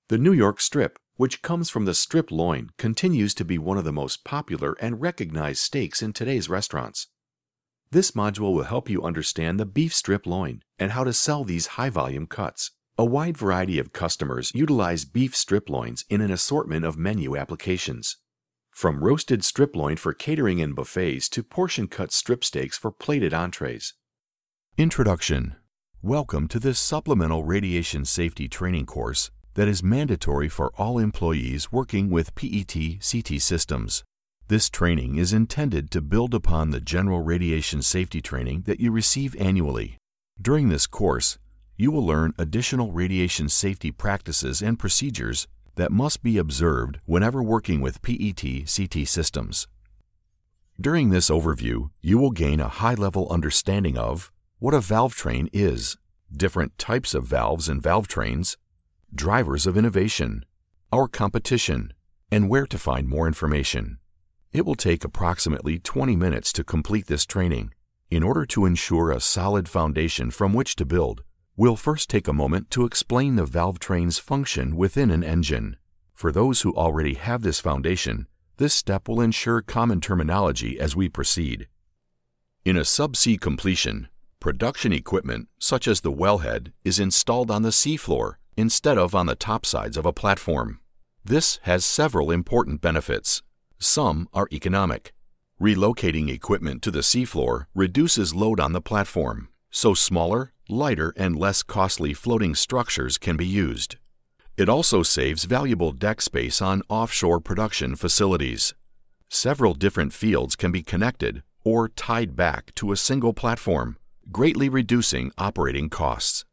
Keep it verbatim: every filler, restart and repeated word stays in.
The New York strip, which comes from the strip loin, continues to be one of the most popular and recognized steaks in today's restaurants. This module will help you understand the beef strip loin and how to sell these high-volume cuts. A wide variety of customers utilize beef strip loins in an assortment of menu applications. From roasted strip loin for catering and buffets to portion-cut strip steaks for plated entrees. Introduction. Welcome to this supplemental radiation safety training course that is mandatory for all employees working with P E T C T systems. This training is intended to build upon the general radiation safety training that you receive annually. During this course, you will learn additional radiation safety practices and procedures that must be observed whenever working with P E T C T systems. During this overview, you will gain a high-level understanding of what a valve train is, different types of valves and valve trains, drivers of innovation, our competition, and where to find more information. It will take approximately twenty minutes to complete this training. In order to ensure a solid foundation from which to build, we'll first take a moment to explain the valve train's function within an engine. For those who already have this foundation, this step will ensure common terminology as we proceed. In a subsea completion, production equipment, such as the wellhead, is installed on the seafloor instead of on the topsides of a platform. This has several important benefits. Some are economic. Relocating equipment to the seafloor reduces load on the platform, so smaller, lighter, and less costly floating structures can be used. It also saves valuable deck space on offshore production facilities. Several different fields can be connected or tied back to a single platform, greatly reducing operating costs.